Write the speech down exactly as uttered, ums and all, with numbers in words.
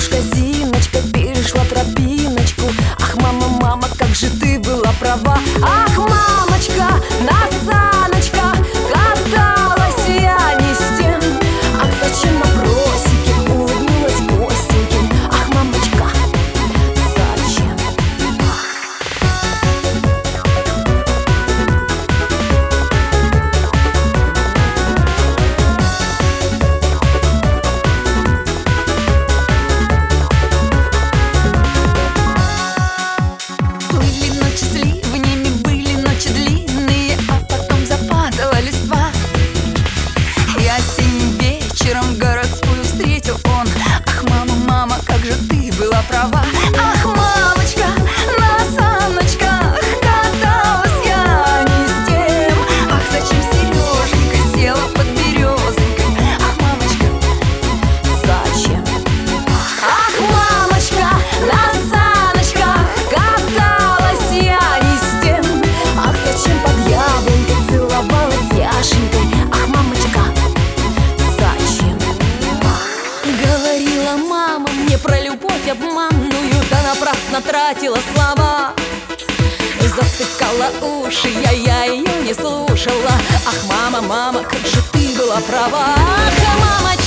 Зиночка, Зиночка перешла тропиночку. Ах, мама, мама, как же ты была права. Ах, мамочка, на саночках каталась я не с тем. Ах, зачем на бросике улыбнулась Костеньке. Ах, мамочка, зачем? Были ночи с ливнями, были ночи длинные, а потом западала листва. И осенним вечером городскую встретил он. Ах, мама, мама, как же ты была права. Ах, мамочка, на саночках каталась я не с тем. Ах, зачем Сереженька села под березонькой. Ах, мамочка, зачем? Ах, мамочка, на саночках каталась я не с тем. Ах, зачем под яблонькой целовалась Яшенькой. Ах, мамочка, зачем? Говорила мама мне про любовь обманную, да напрасно тратила слова. Затыкала уши, я, я ее не слушала. Ах, мама, мама, как же ты была права. Ах, мамочка,